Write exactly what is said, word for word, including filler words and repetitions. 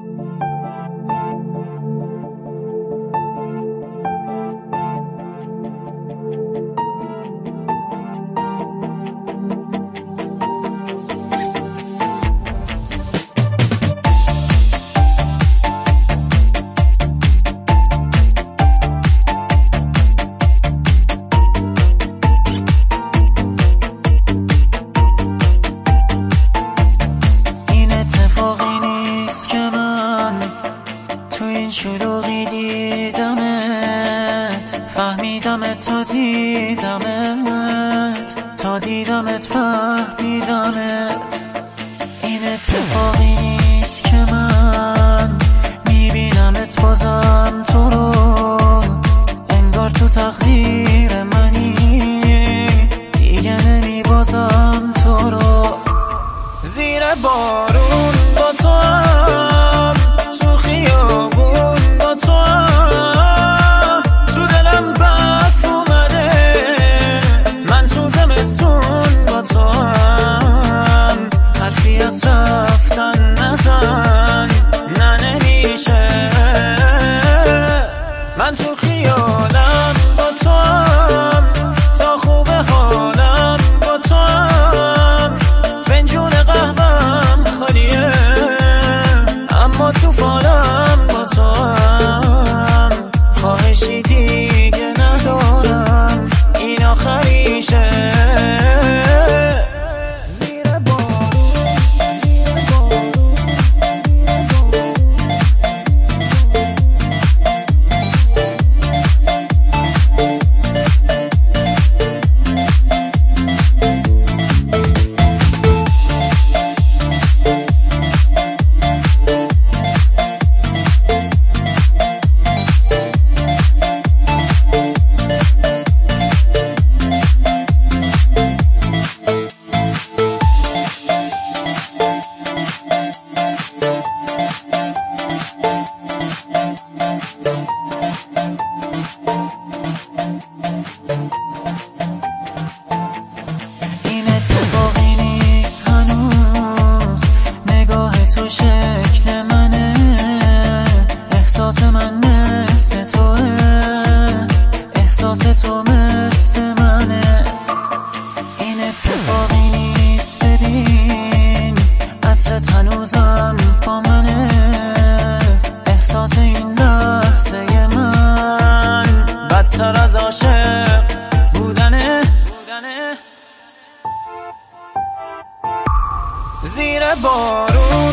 تو این شلوغی دیدمت، فهمیدمت تا دیدمت، تا دیدمت فهمیدمت. این اتفاقی نیست که من میبینمت بازم تو رو، انگار تو تقدیر منی، دیگه نمیبازم تو رو. زیر بارون با تو هم، تو خیابون با تو هم، تو دلم برف اومده، من تو زمستون با تو هم. حرفی از رفتن نزن، نه نمیشه. من تو خیالم با تو هم، تا خوب حالم با تو هم. فنجون قهوه‌ام خالیه، اما تو فالم با تو هم. خواهشی دیگه ندارم، این آخریشه. این اتفاقی نیست هنوز، نگاه تو شکل منه، احساس من مثل توه، احساس تو مثل منه. این اتفاقی نیست، ببین عطرت هنوزم با منه، احساس این لحظه من بدتر از عاشق بودنه. زیر بارون